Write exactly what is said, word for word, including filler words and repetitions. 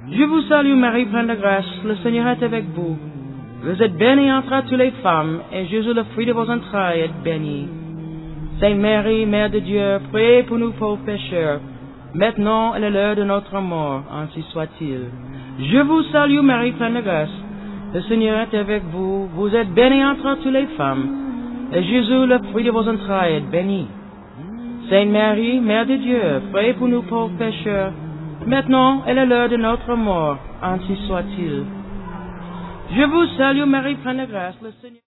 Je vous salue Marie, pleine de grâce, le Seigneur est avec vous. Vous êtes bénie entre toutes les femmes, et Jésus, le fruit de vos entrailles, est béni. Sainte Marie, Mère de Dieu, priez pour nous pauvres pécheurs, maintenant et à l'heure de notre mort, ainsi soit-il. Je vous salue Marie, pleine de grâce, le Seigneur est avec vous. Vous êtes bénie entre toutes les femmes, et Jésus, le fruit de vos entrailles, est béni. Sainte Marie, Mère de Dieu, priez pour nous pauvres pécheurs, maintenant et à l'heure de notre mort, ainsi soit-il. Je vous salue Marie, pleine de grâce, le Seigneur